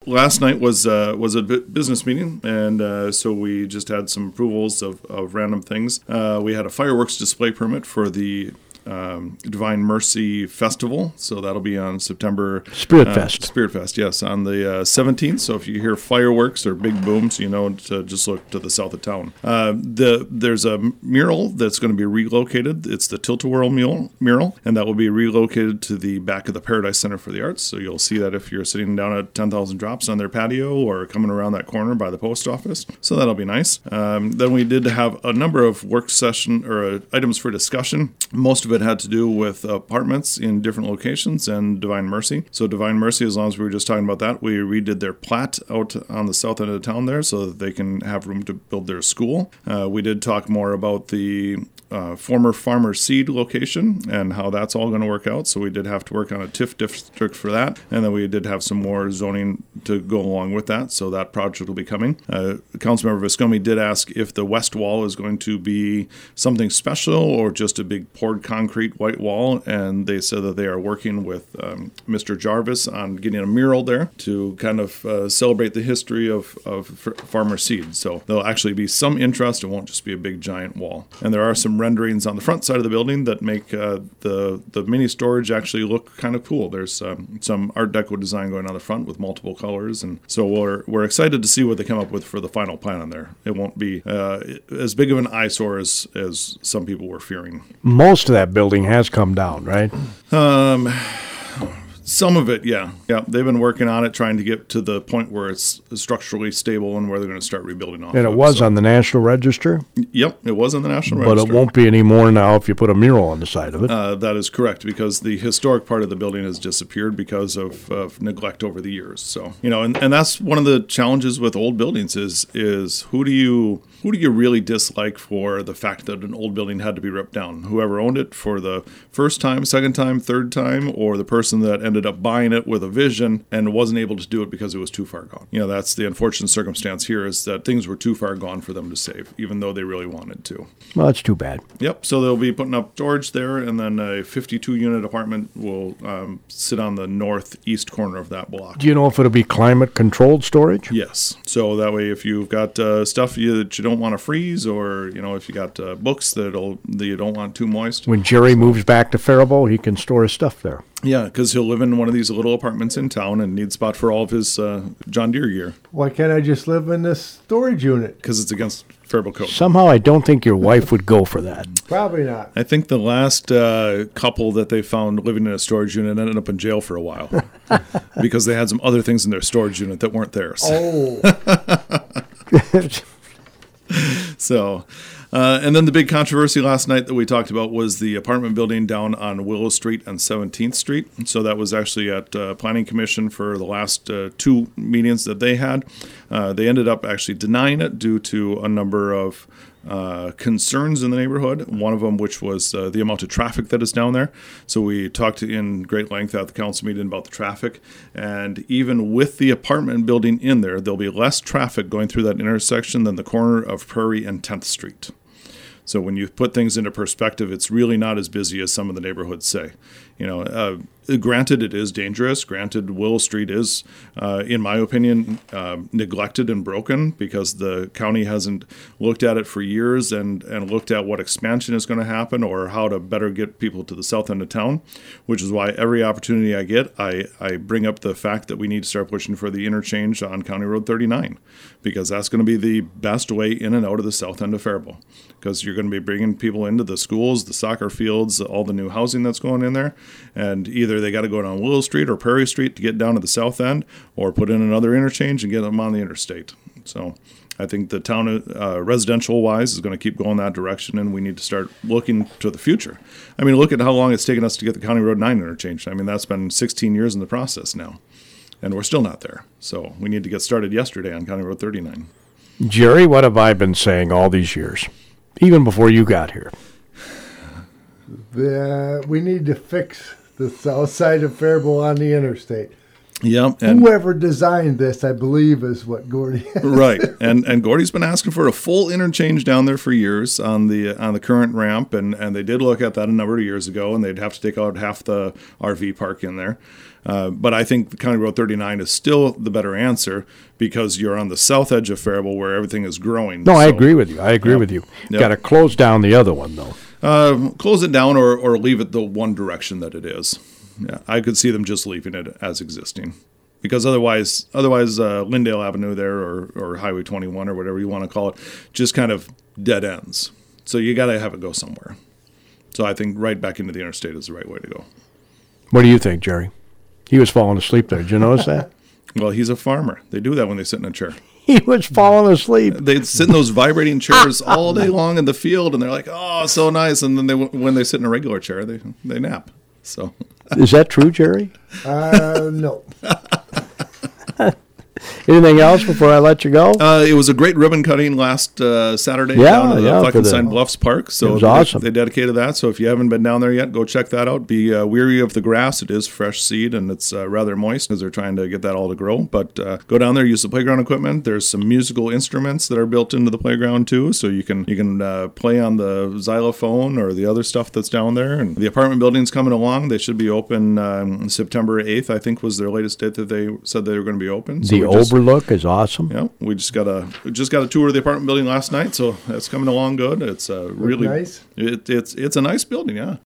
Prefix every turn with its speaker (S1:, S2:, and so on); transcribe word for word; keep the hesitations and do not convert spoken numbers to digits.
S1: last night was uh, was a business meeting, and uh, so we just had some approvals of, of random things. Uh, we had a fireworks display permit for the Um, Divine Mercy Festival, so that'll be on September
S2: Spirit
S1: uh,
S2: Fest.
S1: Spirit Fest, yes, on the uh, seventeenth. So if you hear fireworks or big booms, you know to just look to the south of town. Uh, the there's a mural that's going to be relocated. It's the Tilt-A-Whirl mural, mural, and that will be relocated to the back of the Paradise Center for the Arts. So you'll see that if you're sitting down at ten thousand Drops on their patio or coming around that corner by the post office. So that'll be nice. Um, then we did have a number of work session or uh, items for discussion. Most of it had to do with apartments in different locations and Divine Mercy. So Divine Mercy, as long as we were just talking about that, we redid their plat out on the south end of town there so that they can have room to build their school. Uh, we did talk more about the Uh, former Farmer Seed location and how that's all going to work out. So we did have to work on a T I F district for that. And then we did have some more zoning to go along with that. So that project will be coming. Uh, Councilmember Viscomi did ask if the west wall is going to be something special or just a big poured concrete white wall. And they said that they are working with um, Mister Jarvis on getting a mural there to kind of uh, celebrate the history of, of Farmer Seed. So there'll actually be some interest. It won't just be a big giant wall. And there are some renderings on the front side of the building that make uh, the the mini storage actually look kind of cool. There's um, some Art Deco design going on the front with multiple colors, and so we're we're excited to see what they come up with for the final plan on there. It won't be uh, as big of an eyesore as as some people were fearing.
S2: Most of that building has come down, right?
S1: Um. Some of it, yeah. Yeah, they've been working on it, trying to get to the point where it's structurally stable and where they're going to start rebuilding off
S2: And it
S1: of,
S2: was
S1: so.
S2: on the National Register?
S1: Yep, it was on the National
S2: But
S1: Register.
S2: it won't be anymore now if you put a mural on the side of it.
S1: Uh, that is correct, because the historic part of the building has disappeared because of, of neglect over the years. So, you know, and, and that's one of the challenges with old buildings is is who do you who do you really dislike for the fact that an old building had to be ripped down? Whoever owned it for the first time, second time, third time, or the person that ended up buying it with a vision and wasn't able to do it because it was too far gone. You know, that's the unfortunate circumstance here, is that things were too far gone for them to save, even though they really wanted to.
S2: Well, that's too bad.
S1: Yep, so they'll be putting up storage there, and then a fifty-two unit apartment will um, sit on the northeast corner of that block.
S2: Do you know if it'll be climate-controlled storage?
S1: Yes, so that way if you've got uh, stuff you, that you don't want to freeze, or, you know, if you got uh, books that'll, that you don't want too moist.
S2: When Jerry moves back to Faribault, he can store his stuff there.
S1: Yeah, because he'll live in one of these little apartments in town and need a spot for all of his uh, John Deere gear.
S3: Why can't I just live in this storage unit?
S1: Because it's against Faribault code.
S2: Somehow I don't think your wife would go for that.
S3: Probably not.
S1: I think the last uh, couple that they found living in a storage unit ended up in jail for a while because they had some other things in their storage unit that weren't theirs.
S3: Oh.
S1: So, uh, and then the big controversy last night that we talked about was the apartment building down on Willow Street and seventeenth Street. So that was actually at uh, Planning Commission for the last uh, two meetings that they had. Uh, they ended up actually denying it due to a number of uh, concerns in the neighborhood. One of them, which was uh, the amount of traffic that is down there. So we talked in great length at the council meeting about the traffic. And even with the apartment building in there, there'll be less traffic going through that intersection than the corner of Prairie and tenth Street. So when you put things into perspective, it's really not as busy as some of the neighborhoods say. You know, uh, granted, it is dangerous. Granted, Willow Street is, uh, in my opinion, uh, neglected and broken because the county hasn't looked at it for years and, and looked at what expansion is going to happen or how to better get people to the south end of town, which is why every opportunity I get, I, I bring up the fact that we need to start pushing for the interchange on County Road thirty-nine, because that's going to be the best way in and out of the south end of Faribault, because you're going to be bringing people into the schools, the soccer fields, all the new housing that's going in there. And either they got to go down Willow Street or Prairie Street to get down to the south end, or put in another interchange and get them on the interstate. So I think the town, uh, residential-wise, is going to keep going that direction, and we need to start looking to the future. I mean, look at how long it's taken us to get the County Road nine interchange. I mean, that's been sixteen years in the process now, and we're still not there. So we need to get started yesterday on County Road thirty-nine.
S2: Jerry, what have I been saying all these years, even before you got here?
S3: The, we need to fix the south side of Faribault on the interstate.
S1: Yeah, and
S3: whoever designed this, I believe, is what Gordy.
S1: Right, and and Gordy's been asking for a full interchange down there for years on the on the current ramp, and, and they did look at that a number of years ago, and they'd have to take out half the R V park in there. Uh, but I think County Road thirty-nine is still the better answer because you're on the south edge of Faribault where everything is growing.
S2: No, I
S1: So,
S2: agree with you. I agree
S1: Yep.
S2: with you.
S1: Yep.
S2: Got to close down the other one, though.
S1: Uh, close it down or, or leave it the one direction that it is. Yeah, I could see them just leaving it as existing. Because otherwise, otherwise uh, Lindale Avenue there or, or Highway twenty-one or whatever you want to call it, just kind of dead ends. So you got to have it go somewhere. So I think right back into the interstate is the right way to go.
S2: What do you think, Jerry? He was falling asleep there. Did you notice that?
S1: Well, he's a farmer. They do that when they sit in a chair.
S2: He was falling asleep.
S1: They sit in those vibrating chairs all day long in the field, and they're like, "Oh, so nice." And then they, when they sit in a regular chair, they they nap. So
S2: Is that true, Jerry?
S3: Uh, no.
S2: Anything else before I let you go?
S1: uh, it was a great ribbon cutting last uh, Saturday
S2: Yeah,
S1: down at
S2: yeah,
S1: the
S2: for the-
S1: Fleckenstein Bluffs Park. So
S2: It was
S1: they,
S2: awesome.
S1: They dedicated that. So if you haven't been down there yet, go check that out. Be uh, weary of the grass. It is fresh seed and it's uh, rather moist because they're trying to get that all to grow. But uh, go down there, use the playground equipment. There's some musical instruments that are built into the playground too, so you can you can uh, play on the xylophone or the other stuff that's down there. And the apartment building's coming along. They should be open um, September eighth. I think was their latest date that they said they were going to be open. So
S2: The
S1: we just-
S2: overlook is awesome.
S1: Yeah, we just got a we just got a tour of the apartment building last night, so that's coming along good. It's uh, really
S3: nice?
S1: It, it's it's a nice building, yeah.